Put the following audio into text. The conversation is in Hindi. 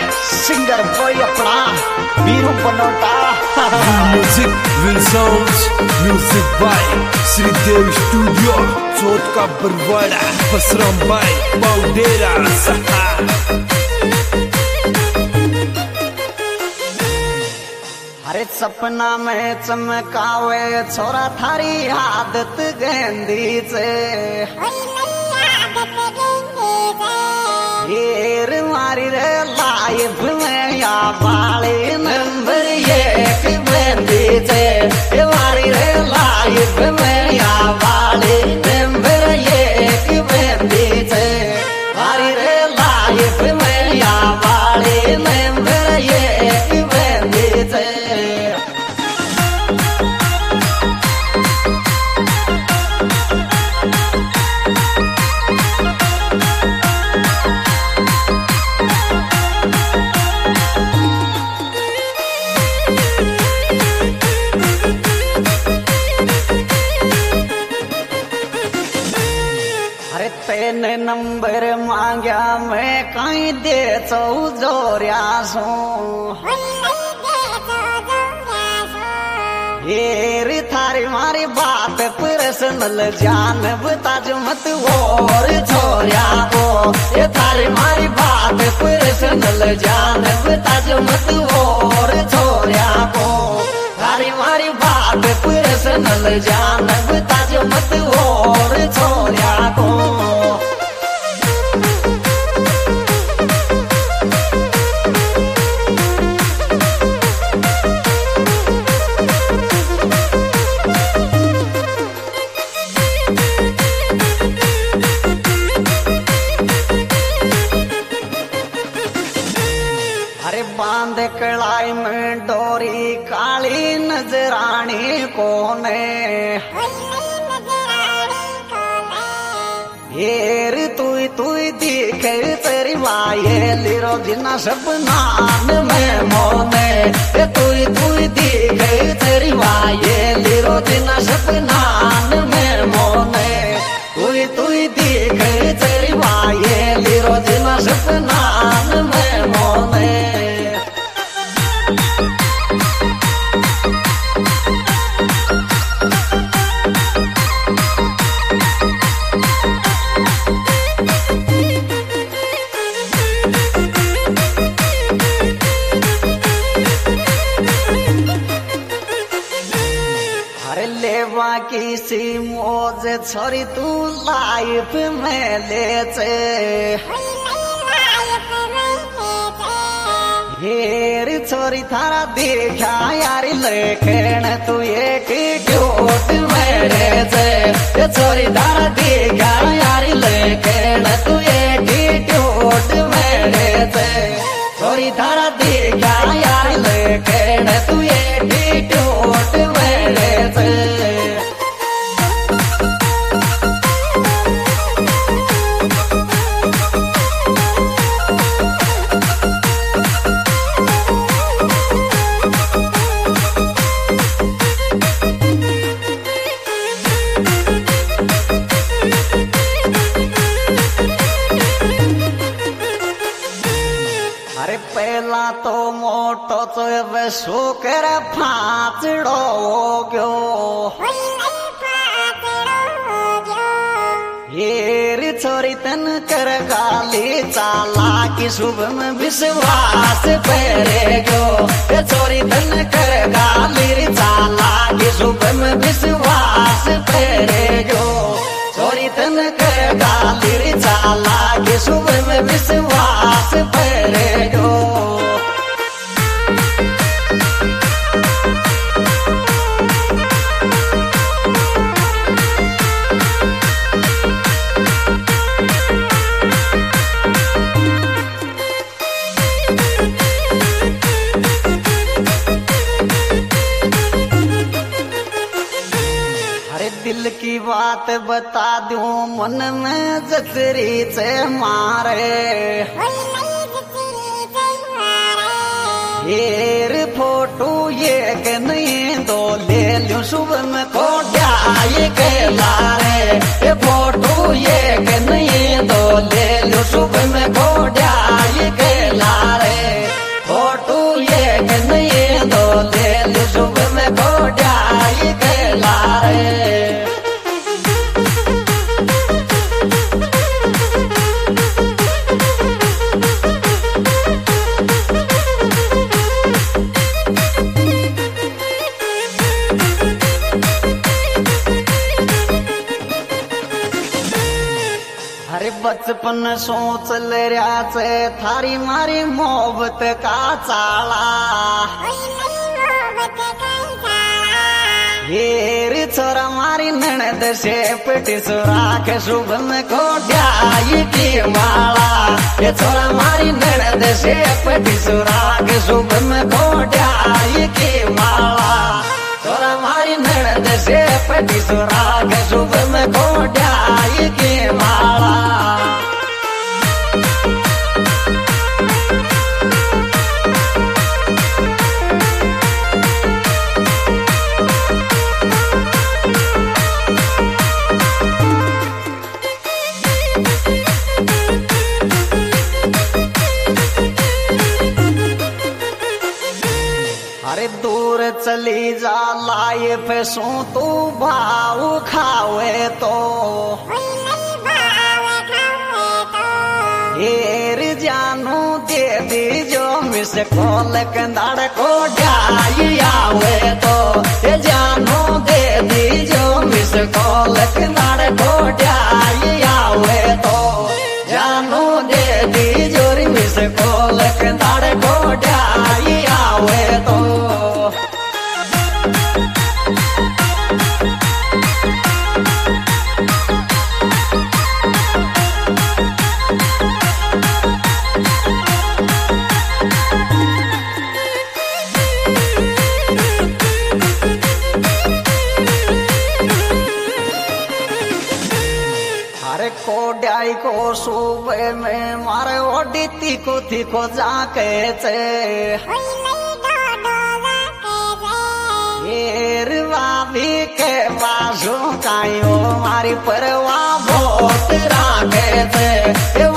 सिंगर बॉय अपना Veeru Banota. Music will sounds, music by Shridev studio, चोट का बरवाड़ा, बसराम बाय बाउडेरा। अरे सपना में चमकावे छोरा थारी आदत गेंदी से, हीर मारी रे लाइफ में या बाली नंबर एक गेंदी से, मारी रे लाइफ में या बाली नंबर एक गेंदी से, मारी रे लाइफ में या बाली नंबर एक गेंदी से। तेन नंबर मांग्या मैं कहीं दे जोरिया सो, हेरी थारी मारी बात पर्सनल जान बता जो मत और छोरिया को, ये थारी मारी बात पर्सनल जान बता जो मत और छोरिया को, थारी मारी बात पर्सनल जान बता जो मत और छोरिया को। अरे बांध कलाई में डोरी काली नजरानी कोने, हेर तुई तुई दिखे तेरी वाये लिरो जिना सपनान में मोने, तुई तुई दिखे तेरी वाये लिरो जिना सपनान में मोने, तुई तुई दिखे तेरी वाये लिरो जिना सपनान में मोने। लेवा किसी मौज छोरी तू लाइफ में ले चे, हेर छोरी थारा देखा यारी लेखन तू एक क्यूट मेरे से, छोरी थारा देखा यारी लेखन तू एक क्यूट मेरे से, छोरी थारा देखा यारी लेखन तू एक क्यूट मेरे से। अरे पहला तो मोटो तो वे शोकर फांचड़ो गयो, हेर छोरी तन कर गाली चाला की शुभ में विश्वास पेरे गयो, छोरी तन कर गाली चाला की शुभ में विश्वास पेरे गयो, छोरी तन कर गाली चाला की शुभ में विश्वास पेरे गयो। दिल की बात बता दूं मन में जसरी से मारे, हेर फोटो ये के नहीं दो ले लूं सुबह में को जाए के लारे, फोटो ये के नहीं दो ले लूं सुबह में को जाए के लारे। बचपन सोच ले रहा से थारी मारी मोहब्बत का चाला हेर छोरा मारी ननद से पेटी चोरा के शुभ में को ड्याई की माला ये छोरा मारी ननद से पेटी चोरा के शुभ में को ड्याई की माला छोरा मारी ननद से पेटी चोरा के शुभ में को ड्याई की माला अरे दूर चली जा लाए पैसों तू भाव खावे तो हेर जानू दे दी जो मिस कॉल कंदाड़ को ढाई आवे तो ये जानू दे दी जो मिस कॉल कंदाड़ को ढाई आवे तो जानू दे दी जो मिस कॉल कंदाड़ को ढाई आवे तो कोड्याई को सुबह में मारे ओडी तीको तीको जाके भाभी के बाजू कायो मारी परवा बहुत राखे थे